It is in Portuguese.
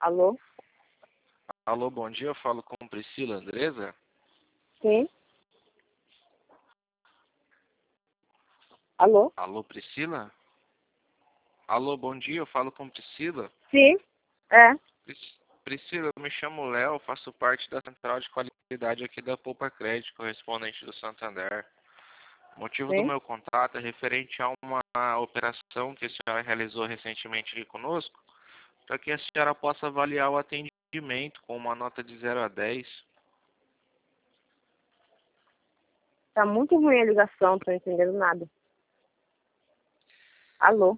Alô? Alô, bom dia. Eu falo com Priscila Andresa. Sim? Alô? Alô, Priscila? Alô, bom dia. Eu falo com Priscila. Sim? É. Priscila, eu me chamo Léo, faço parte da central de qualidade aqui da Poupa Crédito, correspondente do Santander. O motivo do Sim? meu contato é referente a uma operação que a senhora realizou recentemente aqui conosco, para que a senhora possa avaliar o atendimento com uma nota de 0 a 10. Tá muito ruim a ligação, não tô entendendo nada. Alô?